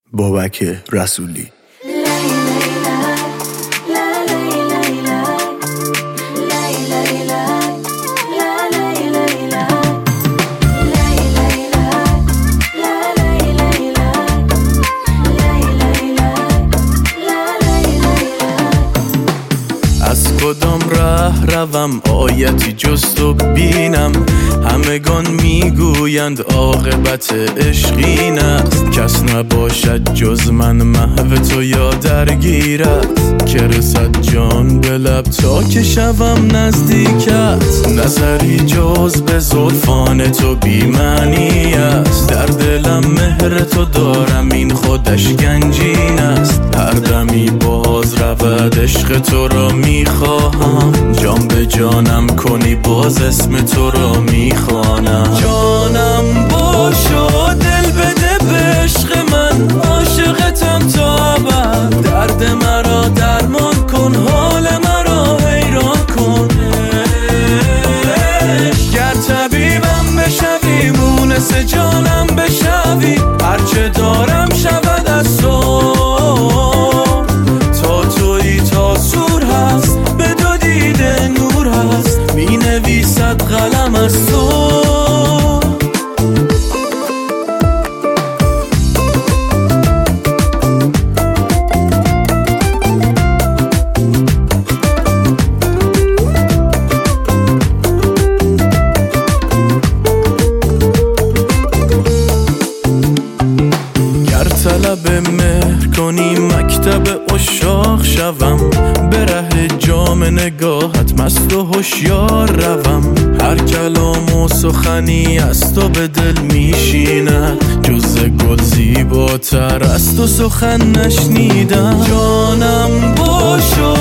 بابک رسولی. از کدام ره روم آیتی جز تو بینم، همگان میگویند عاقبت عشقین است. کس نباشد جز من محو تو یا درگیرت، که رسد جان به لب تا که شوم نزدیکت. نظری جز به زلفان تو بی معنی است، در دلم مهر تو دارم این خودش گنجین است. هر دمی باز رود عشق تو را میخواهم، جان به جانم کنی باز اسم تو را میخوانم. جانم باش و دل بده به عشق من، عاشقتم تا ابد. درد مرا درمان کن، حال مرا حیران کن. گر طبیبم بشوی، مونس جانم بشوی، هرچه دارم شود از تو. تا تویی تا سور هست، به دو دیده نور هست، می نویسد قلم از تو. طلب مهر کنی مکتب عشاق شوم، به ره جام نگاهت مست و هوشیار روم. هر کلام و سخنی از تو به دل میشیند، جز گل زیباتر از تو سخن نشنیدم. جانم باش و